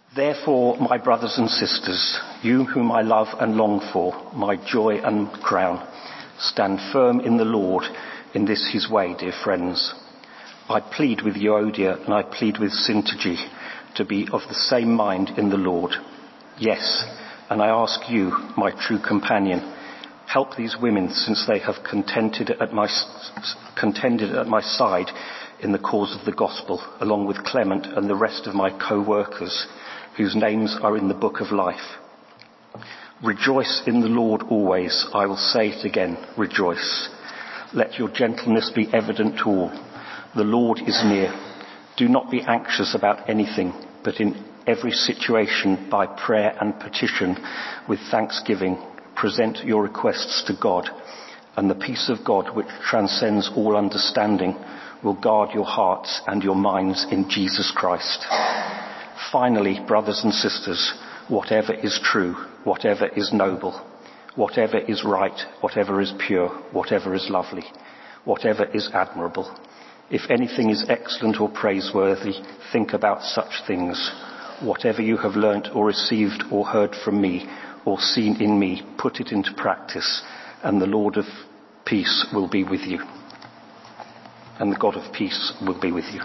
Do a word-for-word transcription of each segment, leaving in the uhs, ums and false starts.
Therefore, my brothers and sisters, you whom I love and long for, my joy and crown, stand firm in the Lord in this his way, dear friends. I plead with Euodia and I plead with Syntyche to be of the same mind in the Lord. Yes, and I ask you, my true companion, help these women, since they have contended at my, contended at my side in the cause of the gospel, along with Clement and the rest of my co-workers, whose names are in the book of life. Rejoice in the Lord always. I will say it again, rejoice. Let your gentleness be evident to all. The Lord is near. Do not be anxious about anything, but in every situation, by prayer and petition, with thanksgiving, present your requests to God, and the peace of God, which transcends all understanding, will guard your hearts and your minds in Jesus Christ. Finally, brothers and sisters, whatever is true, whatever is noble, whatever is right, whatever is pure, whatever is lovely, whatever is admirable, if anything is excellent or praiseworthy, think about such things. Whatever you have learnt or received or heard from me or seen in me, put it into practice, and the Lord of peace will be with you. And the God of peace will be with you.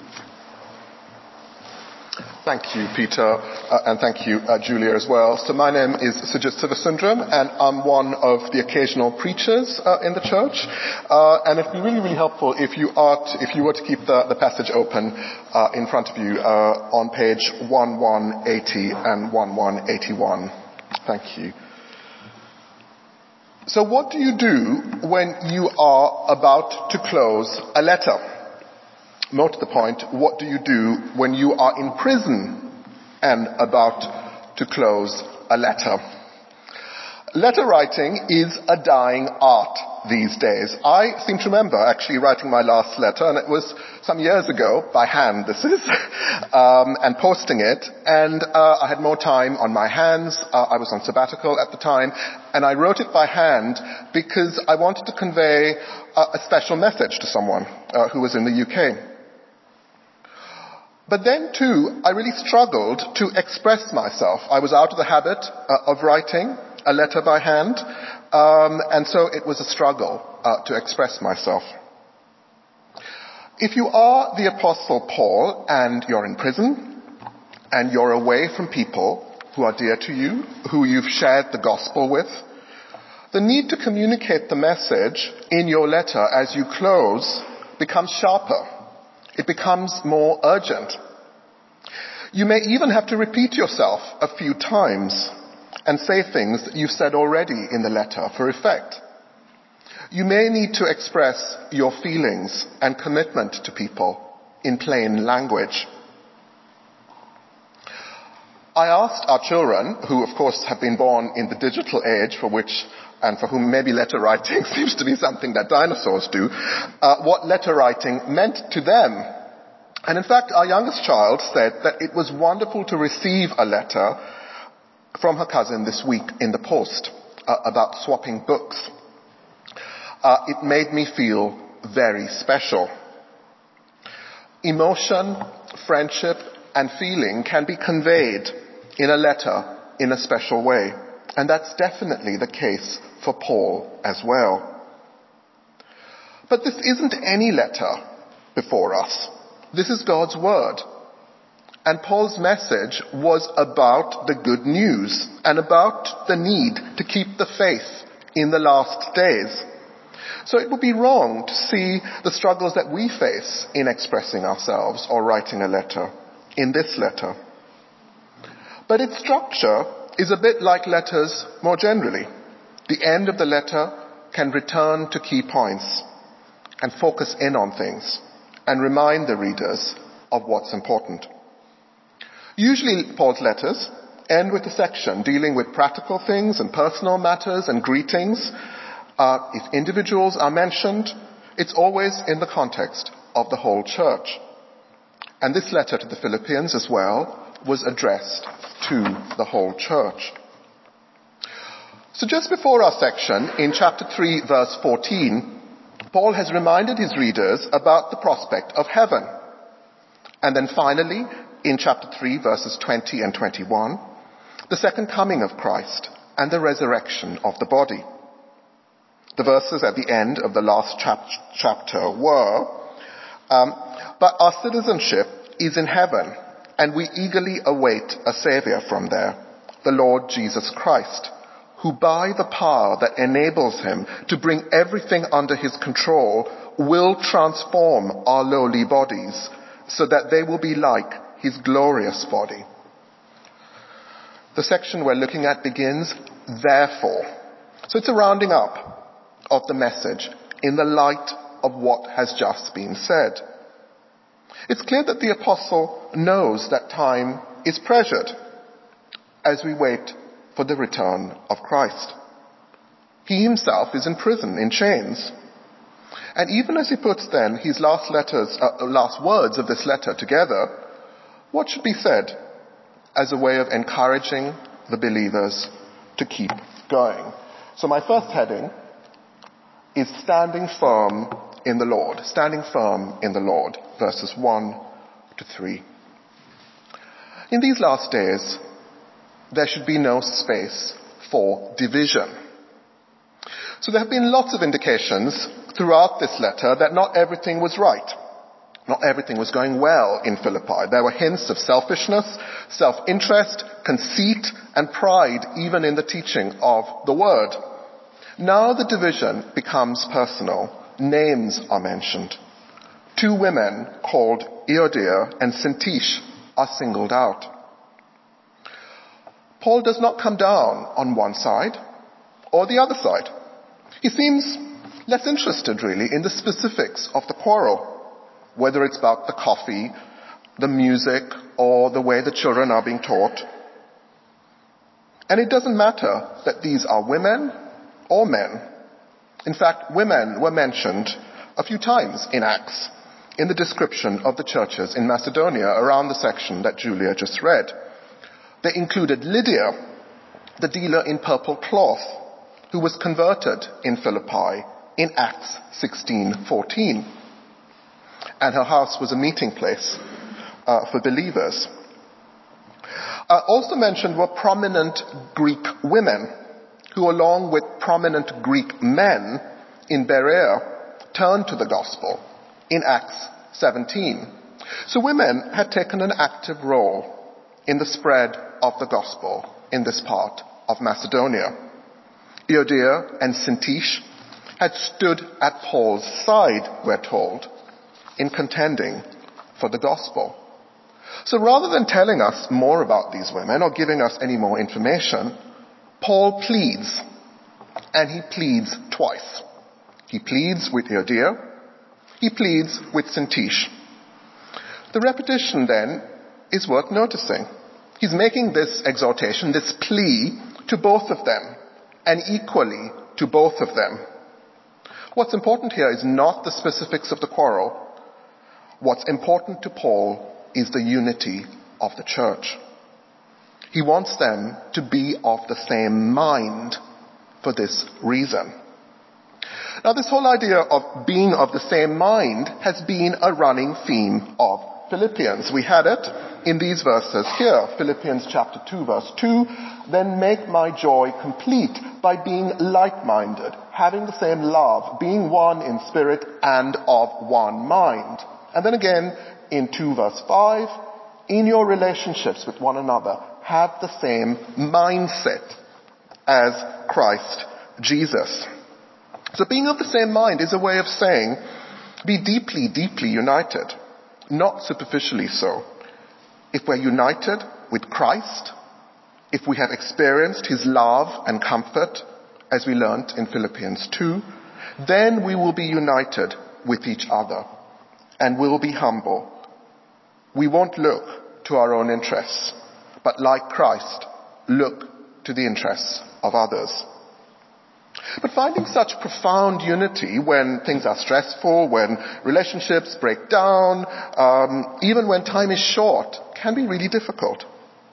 Thank you, Peter, uh, and thank you, uh, Julia, as well. So my name is Sujit Sivasundram, and I'm one of the occasional preachers uh, in the church. Uh, and it'd be really, really helpful if you are to, if you were to keep the, the passage open uh, in front of you uh, on page eleven eighty and eleven eighty-one. Thank you. So what do you do when you are about to close a letter? More to the point, what do you do when you are in prison and about to close a letter? Letter writing is a dying art these days. I seem to remember actually writing my last letter, and it was some years ago, by hand this is, um, and posting it, and uh, I had more time on my hands. Uh, I was on sabbatical at the time, and I wrote it by hand because I wanted to convey uh, a special message to someone uh, who was in the U K. But then too, I really struggled to express myself. I was out of the habit uh, of writing a letter by hand, um, and so it was a struggle uh, to express myself. If you are the Apostle Paul and you're in prison, and you're away from people who are dear to you, who you've shared the gospel with, the need to communicate the message in your letter as you close becomes sharper. It becomes more urgent. You may even have to repeat yourself a few times and say things that you've said already in the letter for effect. You may need to express your feelings and commitment to people in plain language. I asked our children, who of course have been born in the digital age, for which and for whom maybe letter writing seems to be something that dinosaurs do, uh, what letter writing meant to them. And in fact, our youngest child said that it was wonderful to receive a letter from her cousin this week in the post uh, about swapping books. Uh, it made me feel very special. Emotion, friendship, and feeling can be conveyed in a letter in a special way. And that's definitely the case for Paul as well. But this isn't any letter before us. This is God's word. And Paul's message was about the good news and about the need to keep the faith in the last days. So it would be wrong to see the struggles that we face in expressing ourselves or writing a letter in this letter. But its structure is a bit like letters more generally. The end of the letter can return to key points and focus in on things and remind the readers of what's important. Usually Paul's letters end with a section dealing with practical things and personal matters and greetings. Uh, if individuals are mentioned, it's always in the context of the whole church. And this letter to the Philippians as well was addressed to the whole church. So just before our section, in chapter three, verse fourteen, Paul has reminded his readers about the prospect of heaven. And then finally, in chapter three, verses twenty and twenty-one, the second coming of Christ and the resurrection of the body. The verses at the end of the last chap- chapter were, um, but our citizenship is in heaven, and we eagerly await a Savior from there, the Lord Jesus Christ, who by the power that enables him to bring everything under his control will transform our lowly bodies so that they will be like his glorious body. The section we're looking at begins, therefore. So it's a rounding up of the message in the light of what has just been said. It's clear that the apostle knows that time is pressured as we wait for the return of Christ. He himself is in prison, in chains. And even as he puts then his last letters, uh, last words of this letter together, what should be said as a way of encouraging the believers to keep going? So my first heading is standing firm in the Lord. Standing firm in the Lord, verses one to three. In these last days, there should be no space for division. So there have been lots of indications throughout this letter that not everything was right. Not everything was going well in Philippi. There were hints of selfishness, self-interest, conceit, and pride even in the teaching of the word. Now the division becomes personal. Names are mentioned. Two women called Euodia and Syntyche are singled out. Paul does not come down on one side or the other side. He seems less interested really in the specifics of the quarrel, whether it's about the coffee, the music, or the way the children are being taught. And it doesn't matter that these are women or men. In fact, women were mentioned a few times in Acts in the description of the churches in Macedonia around the section that Julia just read. They included Lydia, the dealer in purple cloth, who was converted in Philippi in Acts sixteen fourteen. And her house was a meeting place uh, for believers. Uh, also mentioned were prominent Greek women who, along with prominent Greek men in Berea, turned to the gospel in Acts seventeen. So women had taken an active role in the spread of the gospel in this part of Macedonia. Euodia and Syntyche had stood at Paul's side, we're told, in contending for the gospel. So rather than telling us more about these women or giving us any more information, Paul pleads, and he pleads twice. He pleads with Euodia, he pleads with Syntyche. The repetition then is worth noticing. He's making this exhortation, this plea to both of them, and equally to both of them. What's important here is not the specifics of the quarrel. What's important to Paul is the unity of the church. He wants them to be of the same mind for this reason. Now, this whole idea of being of the same mind has been a running theme of Philippians. We had it in these verses here, Philippians chapter two, verse two. Then make my joy complete by being like-minded, having the same love, being one in spirit and of one mind. And then again in two, verse five, in your relationships with one another, have the same mindset as Christ Jesus. So being of the same mind is a way of saying, be deeply, deeply united, not superficially so. If we're united with Christ, if we have experienced his love and comfort, as we learnt in Philippians two, then we will be united with each other and will be humble. We won't look to our own interests, but like Christ, look to the interests of others. But finding such profound unity when things are stressful, when relationships break down, um, even when time is short, can be really difficult.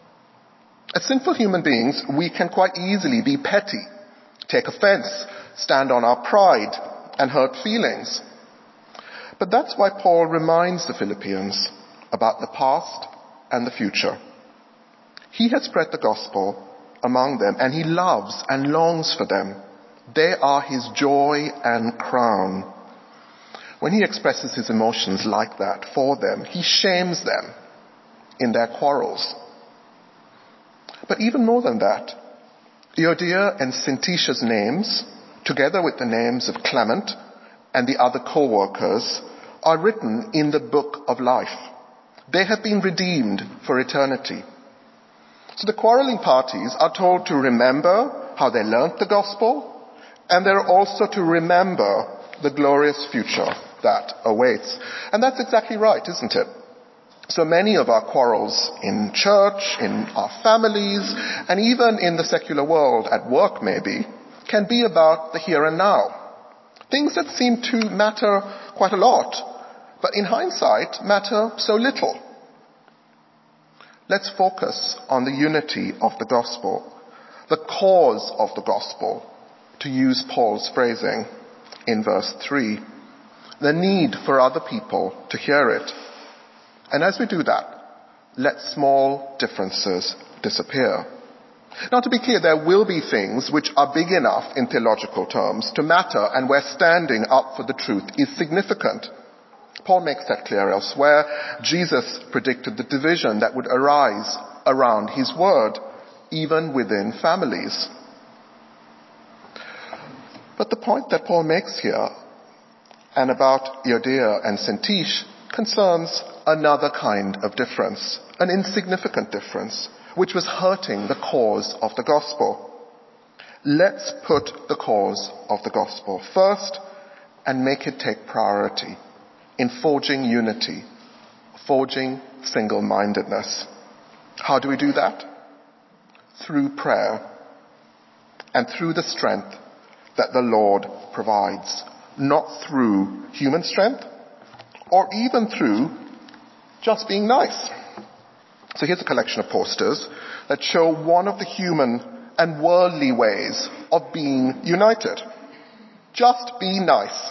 As sinful human beings, we can quite easily be petty, take offense, stand on our pride, and hurt feelings. But that's why Paul reminds the Philippians about the past and the future. He has spread the gospel among them, and he loves and longs for them. They are his joy and crown. When he expresses his emotions like that for them, he shames them in their quarrels. But even more than that, Euodia and Syntyche's names, together with the names of Clement and the other co-workers, are written in the book of life. They have been redeemed for eternity. So the quarreling parties are told to remember how they learnt the gospel, and they're also to remember the glorious future that awaits. And that's exactly right, isn't it? So many of our quarrels in church, in our families, and even in the secular world, at work maybe, can be about the here and now. Things that seem to matter quite a lot, but in hindsight matter so little. Let's focus on the unity of the gospel, the cause of the gospel, to use Paul's phrasing in verse three, the need for other people to hear it. And as we do that, let small differences disappear. Now, to be clear, there will be things which are big enough in theological terms to matter and where standing up for the truth is significant. Paul makes that clear elsewhere. Jesus predicted the division that would arise around his word, even within families. But the point that Paul makes here, and about Euodia and Syntyche, concerns another kind of difference, an insignificant difference, which was hurting the cause of the gospel. Let's put the cause of the gospel first and make it take priority in forging unity, forging single-mindedness. How do we do that? Through prayer and through the strength that the Lord provides, not through human strength or even through just being nice. So here's a collection of posters that show one of the human and worldly ways of being united. Just be nice.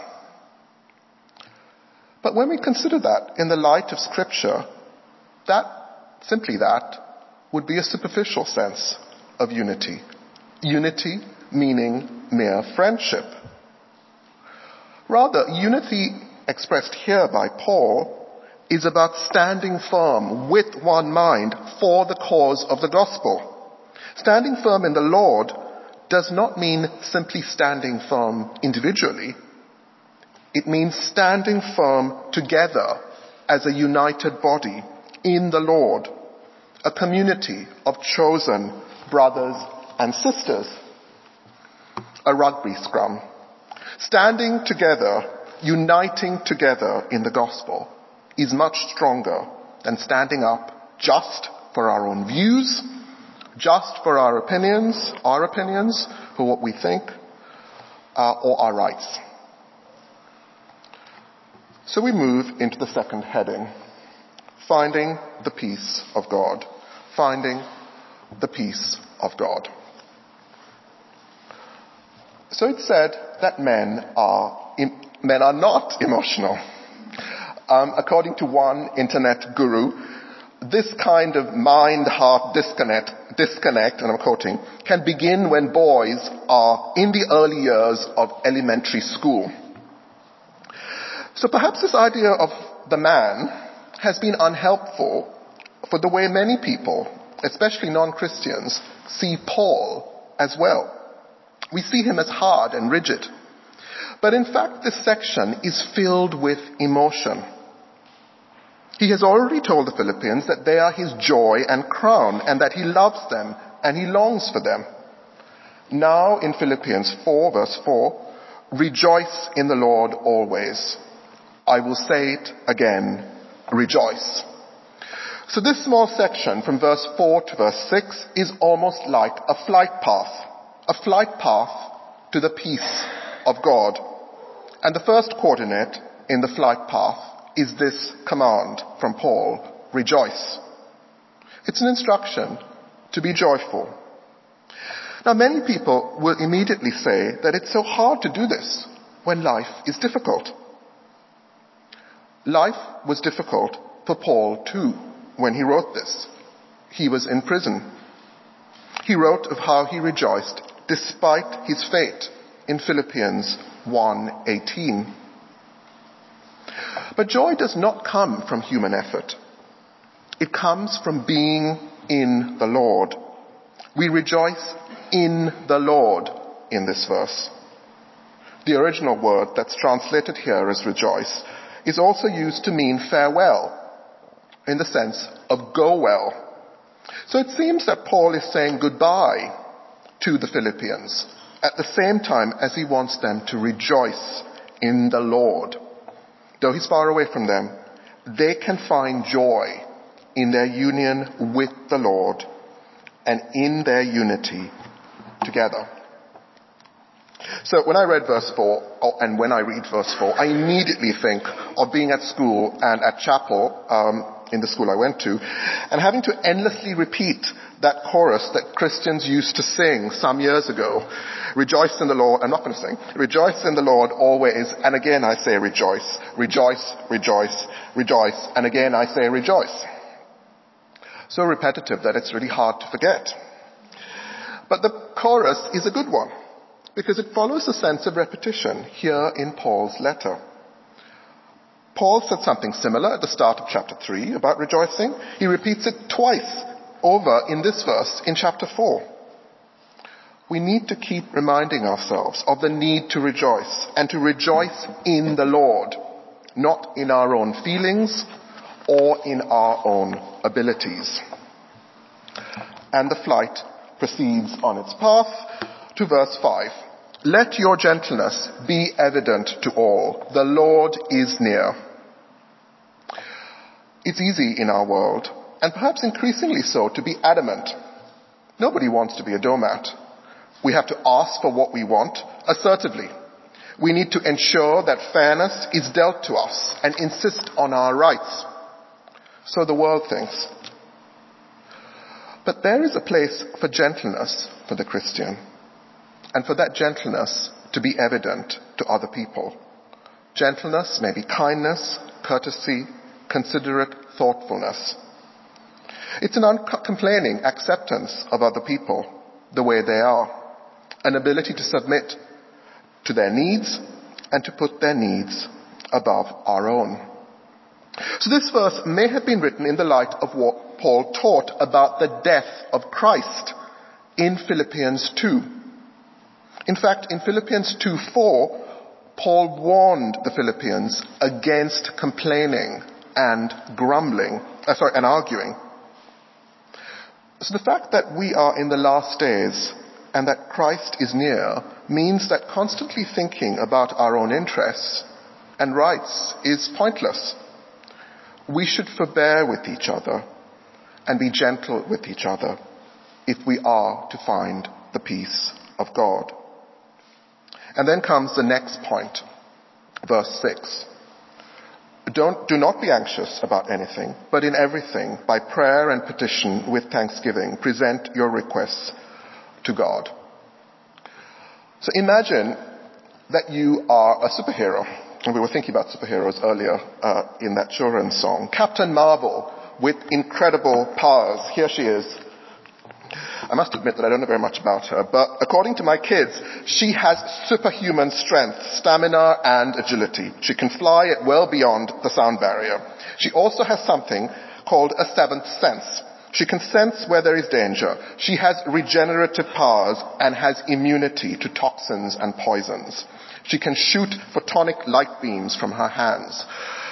But when we consider that in the light of Scripture, that, simply that, would be a superficial sense of unity. Unity meaning mere friendship. Rather, unity expressed here by Paul is about standing firm with one mind for the cause of the gospel. Standing firm in the Lord does not mean simply standing firm individually. It means standing firm together as a united body in the Lord, a community of chosen brothers and sisters. A rugby scrum. Standing together, uniting together in the gospel is much stronger than standing up just for our own views, just for our opinions, our opinions, for what we think, uh, or our rights. So we move into the second heading, finding the peace of God. Finding the peace of God. So it's said that men are men are not emotional. Um, according to one internet guru, this kind of mind-heart disconnect, disconnect, and I'm quoting, can begin when boys are in the early years of elementary school. So perhaps this idea of the man has been unhelpful for the way many people, especially non-Christians, see Paul as well. We see him as hard and rigid. But in fact, this section is filled with emotion. He has already told the Philippians that they are his joy and crown, and that he loves them and he longs for them. Now in Philippians four, verse four, rejoice in the Lord always. I will say it again, rejoice. So this small section from verse four to verse six is almost like a flight path. A flight path to the peace of God. And the first coordinate in the flight path is this command from Paul, rejoice. It's an instruction to be joyful. Now many people will immediately say that it's so hard to do this when life is difficult. Life was difficult for Paul too. when he wrote this. He was in prison. He wrote of how he rejoiced despite his fate in Philippians one eighteen. But joy does not come from human effort. It comes from being in the Lord. We rejoice in the Lord in this verse. The original word that's translated here as rejoice is also used to mean farewell, in the sense of go well. So it seems that Paul is saying goodbye to the Philippians at the same time as he wants them to rejoice in the Lord. Though he's far away from them, they can find joy in their union with the Lord and in their unity together. So when I read verse four, and when I read verse four, I immediately think of being at school and at chapel, um, in the school I went to, and having to endlessly repeat that chorus that Christians used to sing some years ago. Rejoice in the Lord. I'm not going to sing. Rejoice in the Lord always. And again I say rejoice. Rejoice, rejoice, rejoice. And again I say rejoice. So repetitive that it's really hard to forget. But the chorus is a good one, because it follows a sense of repetition here in Paul's letter. Paul said something similar at the start of chapter three about rejoicing. He repeats it twice over in this verse in chapter four. We need to keep reminding ourselves of the need to rejoice, and to rejoice in the Lord, not in our own feelings or in our own abilities. And the flight proceeds on its path to verse five. Let your gentleness be evident to all. The Lord is near. It's easy in our world, and perhaps increasingly so, to be adamant. Nobody wants to be a doormat. We have to ask for what we want assertively. We need to ensure that fairness is dealt to us and insist on our rights. So the world thinks. But there is a place for gentleness for the Christian, and for that gentleness to be evident to other people. Gentleness may be kindness, courtesy, considerate thoughtfulness. It's an uncomplaining acceptance of other people the way they are, an ability to submit to their needs and to put their needs above our own. So this verse may have been written in the light of what Paul taught about the death of Christ in Philippians two. In fact, in Philippians two four, Paul warned the Philippians against complaining and grumbling, uh, sorry, and arguing. So the fact that we are in the last days and that Christ is near means that constantly thinking about our own interests and rights is pointless. We should forbear with each other and be gentle with each other if we are to find the peace of God. And then comes the next point, verse six. Don't, do not be anxious about anything, but in everything, by prayer and petition with thanksgiving, present your requests to God. So imagine that you are a superhero. And we were thinking about superheroes earlier uh, in that children's song. Captain Marvel with incredible powers. Here she is. I must admit that I don't know very much about her, but according to my kids, she has superhuman strength, stamina, and agility. She can fly at well beyond the sound barrier. She also has something called a seventh sense. She can sense where there is danger. She has regenerative powers and has immunity to toxins and poisons. She can shoot photonic light beams from her hands.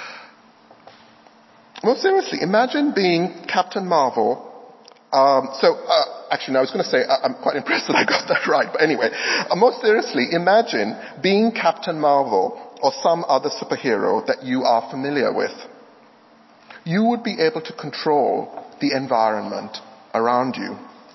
Well, seriously, imagine being Captain Marvel. Um, so, uh, actually, no, I was going to say, uh, I'm quite impressed that I got that right. But anyway, uh, more seriously, imagine being Captain Marvel or some other superhero that you are familiar with. You would be able to control the environment around you.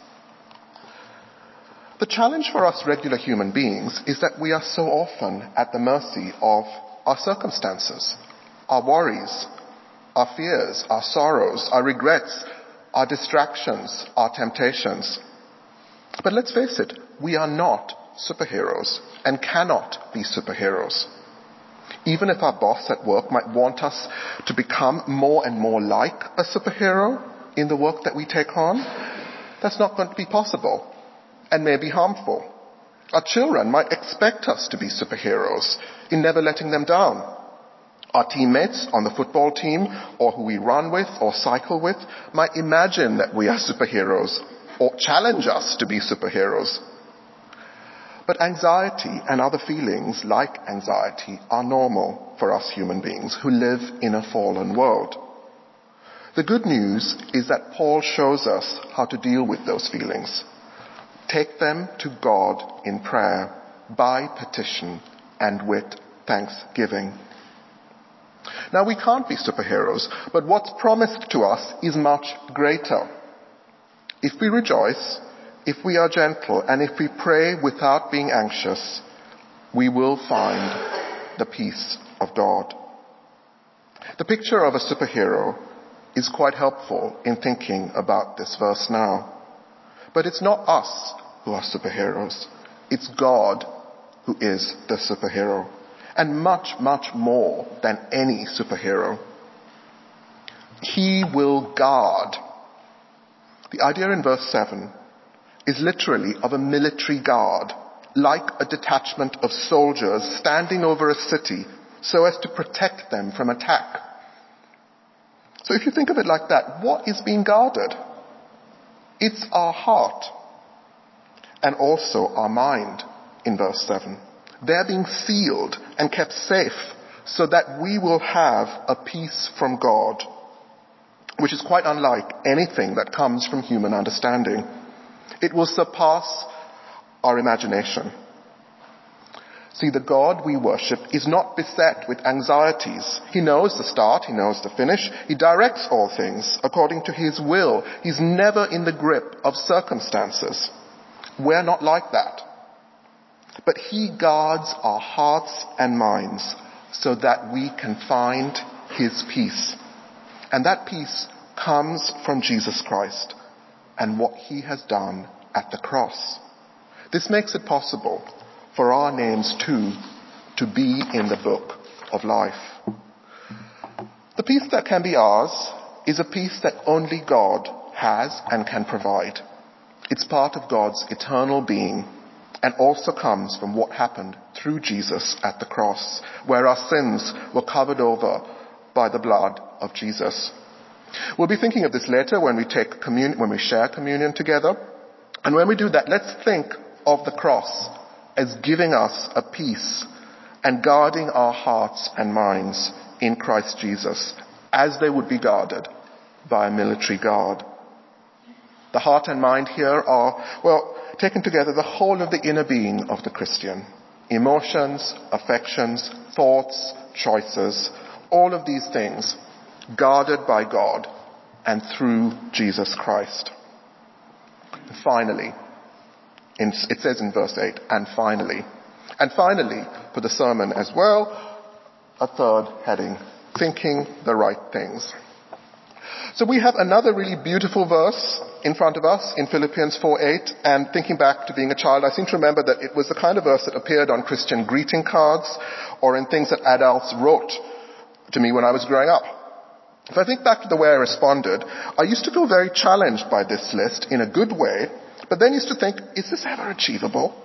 The challenge for us regular human beings is that we are so often at the mercy of our circumstances, our worries, our fears, our sorrows, our regrets, our distractions, our temptations. But let's face it, we are not superheroes and cannot be superheroes. Even if our boss at work might want us to become more and more like a superhero in the work that we take on, that's not going to be possible and may be harmful. Our children might expect us to be superheroes in never letting them down. Our teammates on the football team, or who we run with or cycle with, might imagine that we are superheroes or challenge us to be superheroes. But anxiety and other feelings like anxiety are normal for us human beings who live in a fallen world. The good news is that Paul shows us how to deal with those feelings. Take them to God in prayer, by petition, and with thanksgiving. Now, we can't be superheroes, but what's promised to us is much greater. If we rejoice, if we are gentle, and if we pray without being anxious, we will find the peace of God. The picture of a superhero is quite helpful in thinking about this verse now. But it's not us who are superheroes. It's God who is the superhero. And much, much more than any superhero. He will guard. The idea in verse seven is literally of a military guard, like a detachment of soldiers standing over a city so as to protect them from attack. So if you think of it like that, what is being guarded? It's our heart and also our mind in verse seven. They're being sealed and kept safe so that we will have a peace from God, which is quite unlike anything that comes from human understanding. It will surpass our imagination. See, the God we worship is not beset with anxieties. He knows the start, he knows the finish. He directs all things according to his will. He's never in the grip of circumstances. We're not like that. But he guards our hearts and minds so that we can find his peace. And that peace comes from Jesus Christ and what he has done at the cross. This makes it possible for our names too to be in the book of life. The peace that can be ours is a peace that only God has and can provide. It's part of God's eternal being and also comes from what happened through Jesus at the cross, where our sins were covered over by the blood of Jesus. We'll be thinking of this later when we take communion, when we share communion together. And when we do that, let's think of the cross as giving us a peace and guarding our hearts and minds in Christ Jesus as they would be guarded by a military guard. The heart and mind here are, well, taken together, the whole of the inner being of the Christian. Emotions, affections, thoughts, choices, all of these things guarded by God and through Jesus Christ. Finally, in, it says in verse eight, and finally. And finally, for the sermon as well, a third heading, thinking the right things. So we have another really beautiful verse in front of us in Philippians four eight, and thinking back to being a child, I seem to remember that it was the kind of verse that appeared on Christian greeting cards or in things that adults wrote to me when I was growing up. If I think back to the way I responded, I used to feel very challenged by this list in a good way, but then used to think, is this ever achievable?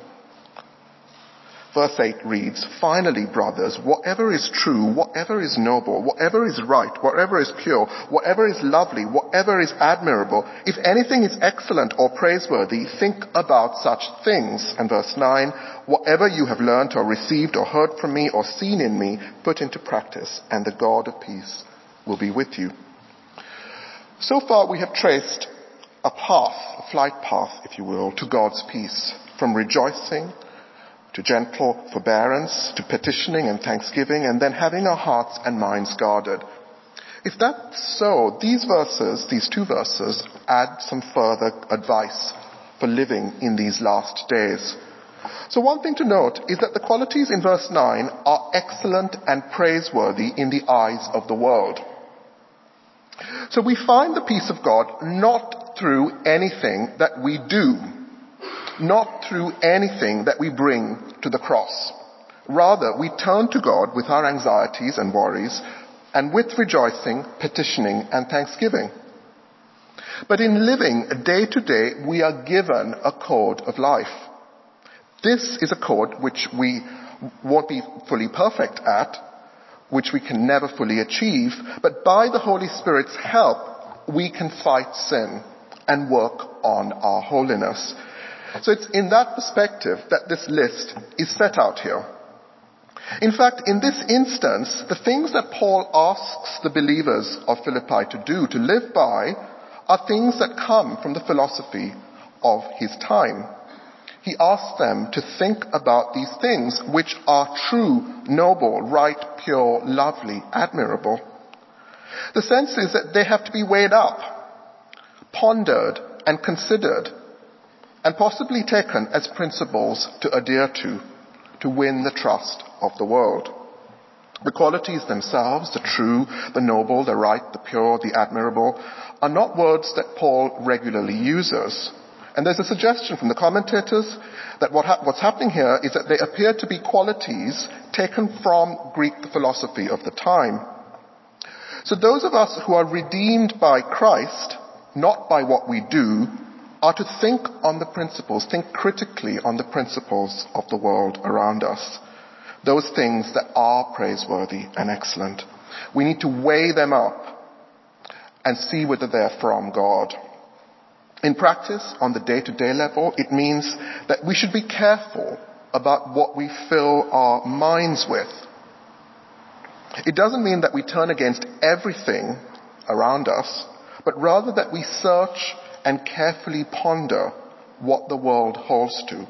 Verse eight reads, finally, brothers, whatever is true, whatever is noble, whatever is right, whatever is pure, whatever is lovely, whatever is admirable, if anything is excellent or praiseworthy, think about such things. And verse nine, whatever you have learned or received or heard from me or seen in me, put into practice, and the God of peace will be with you. So far we have traced a path, a flight path, if you will, to God's peace, from rejoicing to gentle forbearance, to petitioning and thanksgiving, and then having our hearts and minds guarded. If that's so, these verses, these two verses, add some further advice for living in these last days. So one thing to note is that the qualities in verse nine are excellent and praiseworthy in the eyes of the world. So we find the peace of God not through anything that we do, not through anything that we bring to the cross. Rather, we turn to God with our anxieties and worries, and with rejoicing, petitioning, and thanksgiving. But in living day to day, we are given a code of life. This is a code which we won't be fully perfect at, which we can never fully achieve, but by the Holy Spirit's help, we can fight sin and work on our holiness. So it's in that perspective that this list is set out here. In fact, in this instance, the things that Paul asks the believers of Philippi to do, to live by, are things that come from the philosophy of his time. He asks them to think about these things which are true, noble, right, pure, lovely, admirable. The sense is that they have to be weighed up, pondered and considered, and possibly taken as principles to adhere to, to win the trust of the world. The qualities themselves, the true, the noble, the right, the pure, the admirable, are not words that Paul regularly uses. And there's a suggestion from the commentators that what ha- what's happening here is that they appear to be qualities taken from Greek philosophy of the time. So those of us who are redeemed by Christ, not by what we do, are to think on the principles, think critically on the principles of the world around us. Those things that are praiseworthy and excellent. We need to weigh them up and see whether they're from God. In practice, on the day-to-day level, it means that we should be careful about what we fill our minds with. It doesn't mean that we turn against everything around us, but rather that we search and carefully ponder what the world holds to,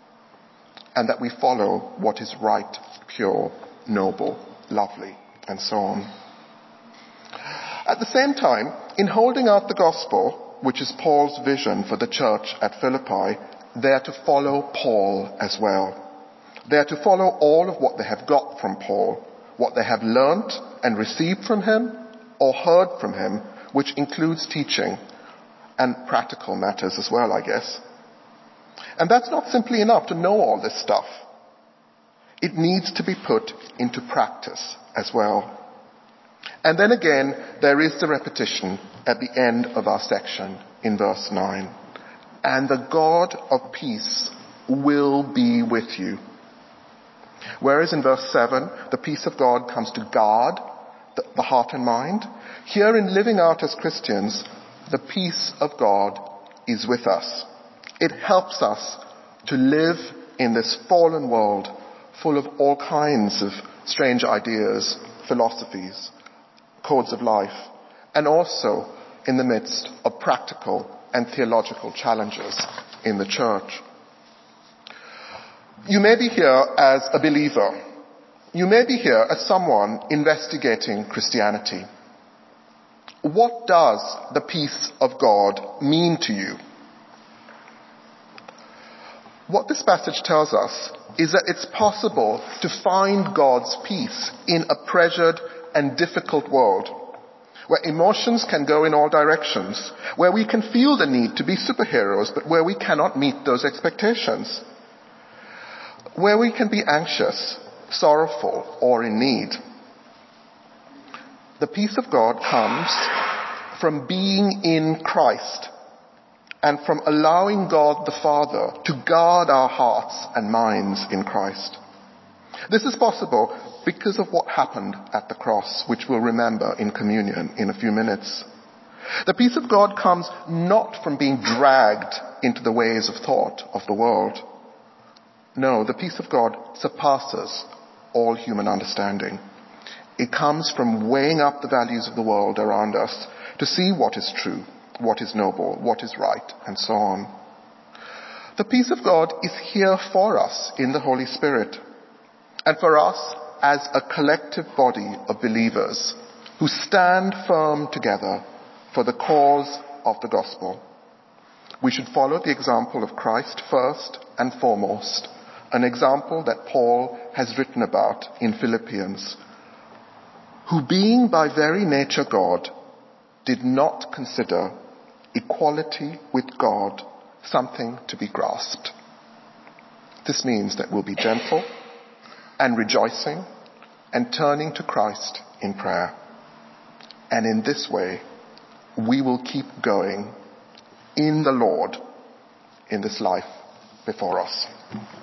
and that we follow what is right, pure, noble, lovely, and so on. At the same time, in holding out the gospel, which is Paul's vision for the church at Philippi, they are to follow Paul as well. They are to follow all of what they have got from Paul, what they have learnt and received from him or heard from him, which includes teaching and practical matters as well, I guess. And that's not simply enough to know all this stuff. It needs to be put into practice as well. And then again, there is the repetition at the end of our section in verse nine. And the God of peace will be with you. Whereas in verse seven, the peace of God comes to guard the, the heart and mind. Here in living out as Christians, the peace of God is with us. It helps us to live in this fallen world full of all kinds of strange ideas, philosophies, codes of life, and also in the midst of practical and theological challenges in the church. You may be here as a believer. You may be here as someone investigating Christianity. What does the peace of God mean to you? What this passage tells us is that it's possible to find God's peace in a pressured and difficult world, where emotions can go in all directions, where we can feel the need to be superheroes, but where we cannot meet those expectations, where we can be anxious, sorrowful, or in need. The peace of God comes from being in Christ and from allowing God the Father to guard our hearts and minds in Christ. This is possible because of what happened at the cross, which we'll remember in communion in a few minutes. The peace of God comes not from being dragged into the ways of thought of the world. No, the peace of God surpasses all human understanding. It comes from weighing up the values of the world around us to see what is true, what is noble, what is right, and so on. The peace of God is here for us in the Holy Spirit, and for us as a collective body of believers who stand firm together for the cause of the gospel. We should follow the example of Christ first and foremost, an example that Paul has written about in Philippians, who being by very nature God, did not consider equality with God something to be grasped. This means that we'll be gentle, and rejoicing and turning to Christ in prayer. And in this way, we will keep going in the Lord in this life before us.